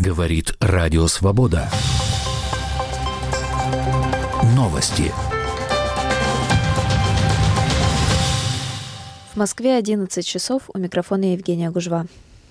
Говорит Радио Свобода. Новости. В Москве 11 часов. У микрофона Евгения Гужва.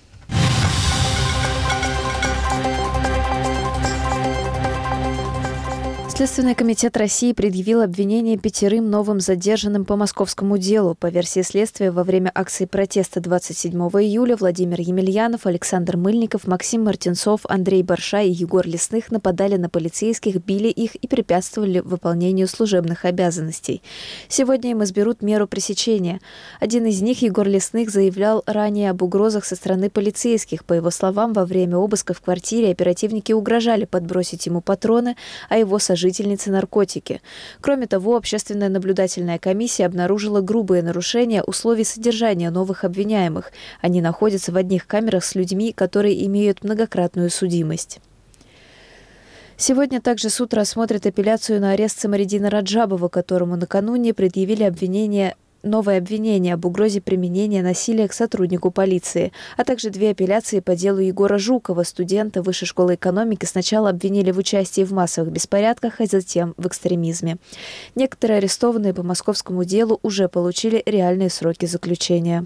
Следственный комитет России предъявил обвинение 5 новым задержанным по московскому делу. По версии следствия, во время акции протеста 27 июля Владимир Емельянов, Александр Мыльников, Максим Мартинцов, Андрей Барша и Егор Лесных нападали на полицейских, били их и препятствовали выполнению служебных обязанностей. Сегодня им изберут меру пресечения. Один из них, Егор Лесных, заявлял ранее об угрозах со стороны полицейских. По его словам, во время обыска в квартире оперативники угрожали подбросить ему патроны, а его сожительнице наркотики. Кроме того, общественная наблюдательная комиссия обнаружила грубые нарушения условий содержания новых обвиняемых. Они находятся в одних камерах с людьми, которые имеют многократную судимость. Сегодня также суд рассмотрит апелляцию на арест Самариддина Раджабова, которому накануне предъявили новое обвинение об угрозе применения насилия к сотруднику полиции, а также 2 апелляции по делу Егора Жукова, студента Высшей школы экономики, сначала обвинили в участии в массовых беспорядках, а затем в экстремизме. Некоторые арестованные по московскому делу уже получили реальные сроки заключения.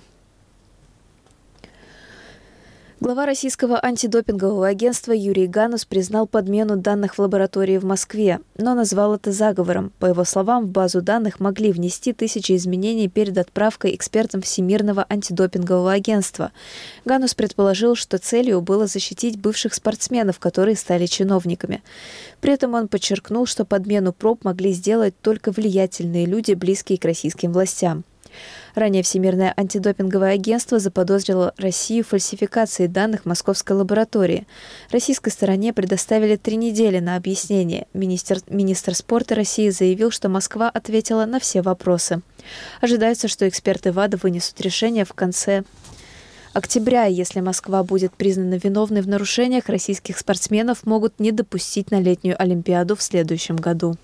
Глава российского антидопингового агентства Юрий Ганус признал подмену данных в лаборатории в Москве, но назвал это заговором. По его словам, в базу данных могли внести тысячи изменений перед отправкой экспертам Всемирного антидопингового агентства. Ганус предположил, что целью было защитить бывших спортсменов, которые стали чиновниками. При этом он подчеркнул, что подмену проб могли сделать только влиятельные люди, близкие к российским властям. Ранее Всемирное антидопинговое агентство заподозрило Россию в фальсификации данных московской лаборатории. Российской стороне предоставили 3 недели на объяснение. Министр спорта России заявил, что Москва ответила на все вопросы. Ожидается, что эксперты ВАДА вынесут решение в конце октября. Если Москва будет признана виновной в нарушениях, российских спортсменов могут не допустить на летнюю Олимпиаду в следующем году.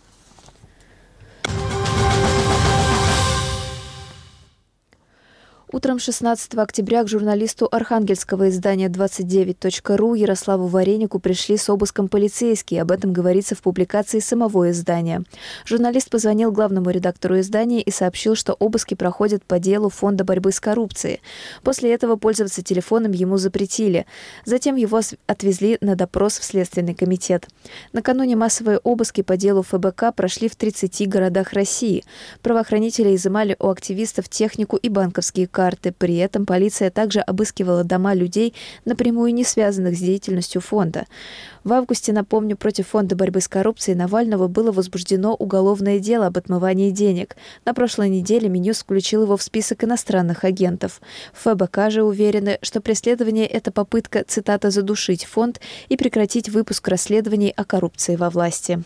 Утром 16 октября к журналисту архангельского издания 29.ru Ярославу Варенику пришли с обыском полицейские. Об этом говорится в публикации самого издания. Журналист позвонил главному редактору издания и сообщил, что обыски проходят по делу Фонда борьбы с коррупцией. После этого пользоваться телефоном ему запретили. Затем его отвезли на допрос в Следственный комитет. Накануне массовые обыски по делу ФБК прошли в 30 городах России. Правоохранители изымали у активистов технику и банковские карты. При этом полиция также обыскивала дома людей, напрямую не связанных с деятельностью фонда. В августе, напомню, против Фонда борьбы с коррупцией Навального было возбуждено уголовное дело об отмывании денег. На прошлой неделе Минюст включил его в список иностранных агентов. В ФБК же уверены, что преследование – это попытка, цитата, «задушить фонд» и прекратить выпуск расследований о коррупции во власти.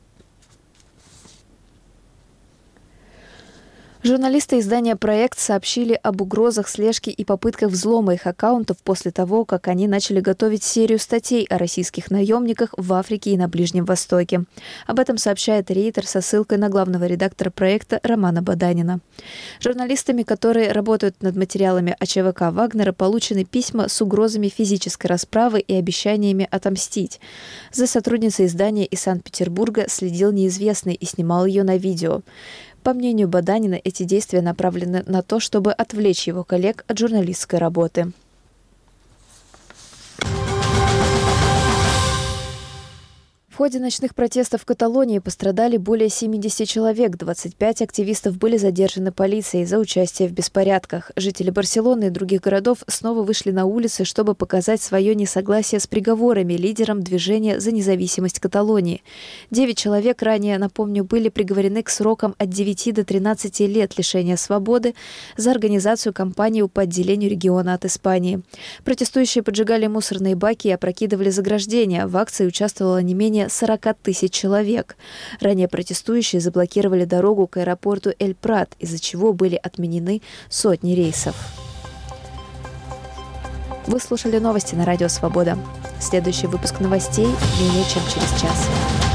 Журналисты издания «Проект» сообщили об угрозах слежки и попытках взлома их аккаунтов после того, как они начали готовить серию статей о российских наемниках в Африке и на Ближнем Востоке. Об этом сообщает Рейтер со ссылкой на главного редактора проекта Романа Баданина. Журналистами, которые работают над материалами о ЧВК Вагнера, получены письма с угрозами физической расправы и обещаниями отомстить. За сотрудницей издания из Санкт-Петербурга следил неизвестный и снимал ее на видео. По мнению Баданина, эти действия направлены на то, чтобы отвлечь его коллег от журналистской работы. В ходе ночных протестов в Каталонии пострадали более 70 человек. 25 активистов были задержаны полицией за участие в беспорядках. Жители Барселоны и других городов снова вышли на улицы, чтобы показать свое несогласие с приговорами лидерам движения за независимость Каталонии. 9 человек, ранее, напомню, были приговорены к срокам от 9 до 13 лет лишения свободы за организацию кампании по отделению региона от Испании. Протестующие поджигали мусорные баки и опрокидывали заграждения. В акции участвовало не менее 40 тысяч человек. Ранее протестующие заблокировали дорогу к аэропорту Эль-Прат, из-за чего были отменены сотни рейсов. Вы слушали новости на Радио Свобода. Следующий выпуск новостей менее чем через час.